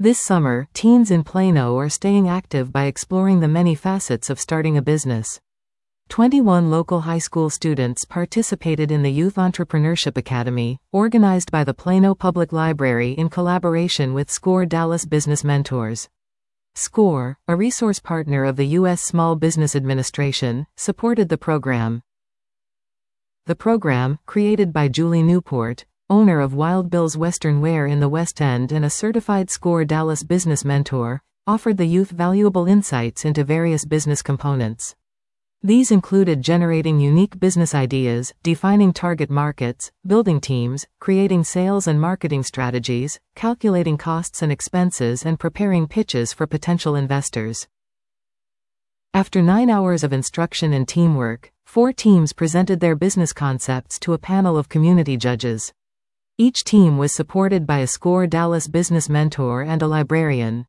This summer, teens in Plano are staying active by exploring the many facets of starting a business. 21 local high school students participated in the Youth Entrepreneurship Academy, organized by the Plano Public Library in collaboration with SCORE Dallas Business Mentors. SCORE, a resource partner of the U.S. Small Business Administration, supported the program. The program, created by Julie Newport, owner of Wild Bill's Western Wear in the West End and a certified SCORE Dallas business mentor, offered the youth valuable insights into various business components. These included generating unique business ideas, defining target markets, building teams, creating sales and marketing strategies, calculating costs and expenses, and preparing pitches for potential investors. After 9 hours of instruction and teamwork, 4 teams presented their business concepts to a panel of community judges. Each team was supported by a SCORE Dallas business mentor and a librarian.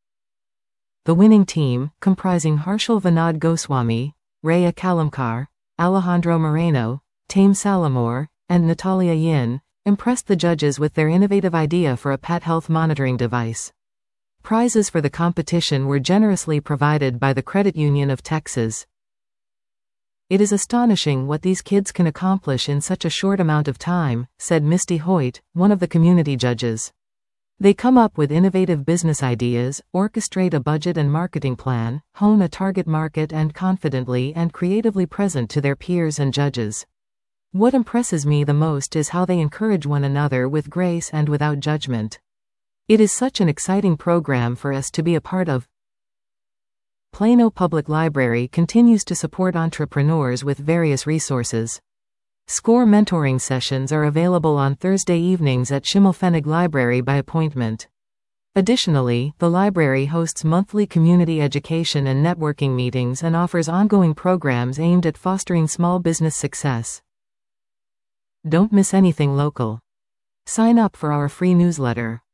The winning team, comprising Harshal Vinod Goswami, Rhea Kalamkar, Alejandro Moreno, Tame Salamor, and Natalia Yin, impressed the judges with their innovative idea for a pet health monitoring device. Prizes for the competition were generously provided by the Credit Union of Texas. "It is astonishing what these kids can accomplish in such a short amount of time," said Misty Hoyt, one of the community judges. "They come up with innovative business ideas, orchestrate a budget and marketing plan, hone a target market, and confidently and creatively present to their peers and judges. What impresses me the most is how they encourage one another with grace and without judgment. It is such an exciting program for us to be a part of." Plano Public Library continues to support entrepreneurs with various resources. SCORE mentoring sessions are available on Thursday evenings at Schimmelpfennig Library by appointment. Additionally, the library hosts monthly community education and networking meetings and offers ongoing programs aimed at fostering small business success. Don't miss anything local. Sign up for our free newsletter.